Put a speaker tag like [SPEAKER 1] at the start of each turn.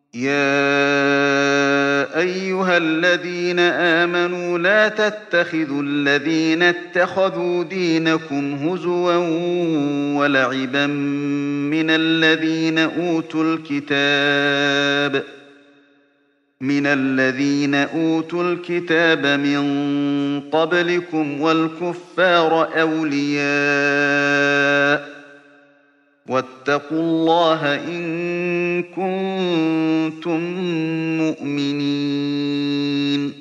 [SPEAKER 1] يا أيها الذين آمنوا لا تتخذوا الذين اتخذوا دينكم هزوا ولعبا من الذين أوتوا الكتاب من قبلكم والكفار أولياء واتقوا الله إن كنتم مؤمنين